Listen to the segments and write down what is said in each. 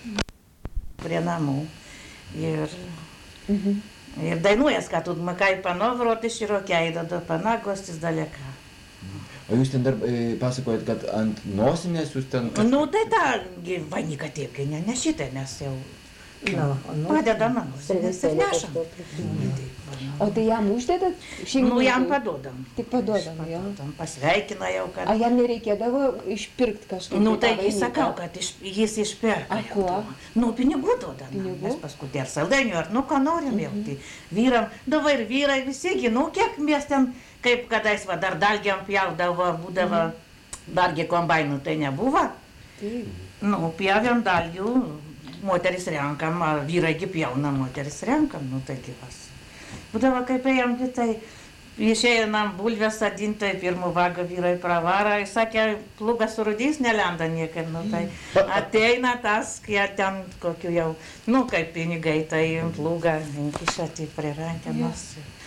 Prie namų. Ir dainuojas, kad тут Макай Пановрот iš Irokeido do Panagos izdaleka. O jūs ten dar pasakojat, kad ant nosinės jūs ten... Nu, tai tą vainika taip, kai ne šitai, nes jau padeda man nosinės ir nešam. O tai jam uždedat? Nu, jam padodam. Tik padodam, jo. Pasveikina jau, kad... A jam nereikėdavo išpirkt kažkaip? Nu, tai jis sakau, kad jis išperka. A kuo? Nu, pinigų duodam. Mes paskui dar saldainių, ar nu, ką norim jau. Tai vyram, davai ir vyrai visigi, nu, kiek mes ten, kaip kadais, va, dar dalgiam pjaudavo, būdavo, dargi kombainų tai nebuvo. Nu, pjaviam dalgių, moteris renkam, vyragi pjauna, moteris renkam, nu, tai gyvas. Būdavo, kaip ėjom, tai išėjom bulvės sadintai, pirmų vagą vyrai pravara, ir sakė, plūgas surudys nelenda niekam, nu, tai ateina tas, kai ten kokiu jau, nu, kaip pinigai, tai plūga, kiša, tai prirankiamas.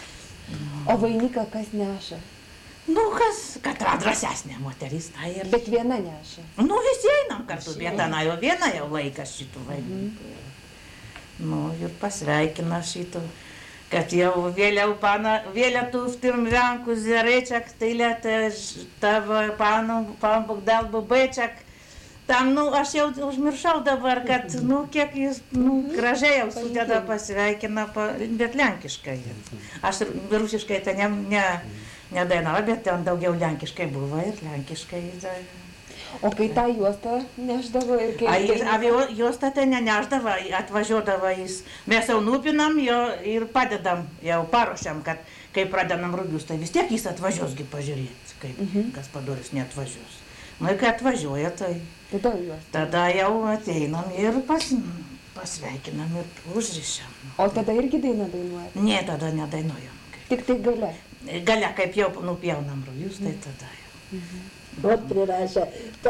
O vainiką kas neša? Nu, kas, katra drąsesnė moteris, tai ir... Bet viena neša? Nu, visi einam kartu, bet tenai jau viena jau laikas šitų vainikų. Nu, ir pasveikina šitų. Kad jau vėliau tu v tym wieku zerečak, tyle też tavo pan Bogdan Bubečak. Tam, nu, aš jau užmiršau dabar, kad, nu, kiek jis, nu, gražiai jau sudeda pasveikina, bet lenkiškai. Aš rusiškai tai nedainavau, bet ten daugiau lenkiškai buvo ir lenkiškai. O kai tą juostą neždavo ir kai... Juostą tai neneždavo, atvažiuodavo jis. Mes jau nupinam jo ir padedam, jau paruošiam, kad kai pradedam rugius, tai vis tiek jis atvažiuosgi pažiūrėti, kaip kas padoris neatvažiuos. Nu, kai atvažiuoja, tai tada jau ateinam ir pasveikinam ir užrišam. O tada irgi dainą dainuojat? Ne, tada nedainuojam. Tik tai gale? Gale, kaip jau nupjaunam rugius, tai tada jau. Ot prirašė,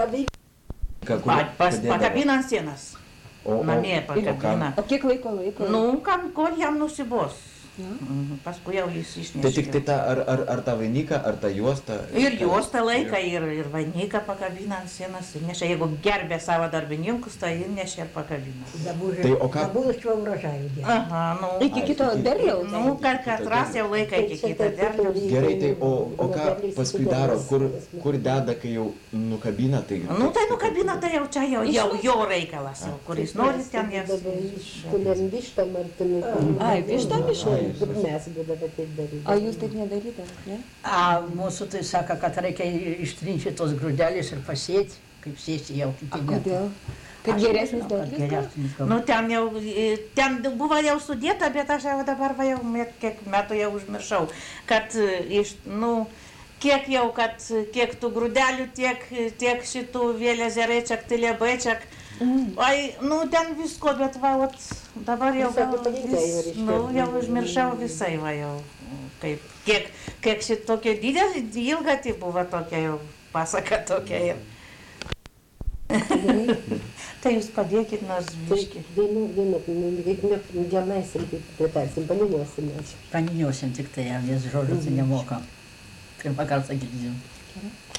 pakabina ant sienas. Namie pakabina. O kiek laiko? Nu, kol jam nusibos. Paskui jau jis išnešė. Tai tik tai ta, ar ta vainika, ar ta juosta? Ir juosta laika, ir vainika pakabina ant sienas. Jeigu gerbė savo darbininkus, tai ir nešė ir pakabina. Tai o ką? Dabūščio urojajų dėl. Aha, nu. Iki kito derliaus? Nu, katras jau laika iki kito derliaus. Gerai, tai o ką paskui daro? Kur deda, kai jau nukabina? Tai... Nu, tai nukabina, tai jau čia jau jo reikalas, kuris nori ten jas. Kuriam vištam ar ten... Ai, vištam išėjai? Mes būdavo taip daryti. O jūs taip nedarydavot, ne? Mūsų tai sako, kad reikia ištrinti tos grūdelės ir pasėti, kaip sėti jau kiti metai. Kodėl? Kad geresnis derlius? Nu, ten buvo jau sudėta, bet aš jau dabar jau kiek metų jau užmiršau, kad nu, kiek tų grūdelių, tiek šitų vėlė zerečak, tilė bečak. Oi, nu, ten visko, bet va, dabar jau jau užmiršau visai, va, jau, kiek šitokia didelė, ilga tai buvo tokia jau, pasaka tokia jau. Tai jūs padėkit nors biškį. Dienaisim, pritarsim, paniniosim mes. Paniniosim tik tai, nes žodžiu tai nemokam. Pirmą kartą girdžiu.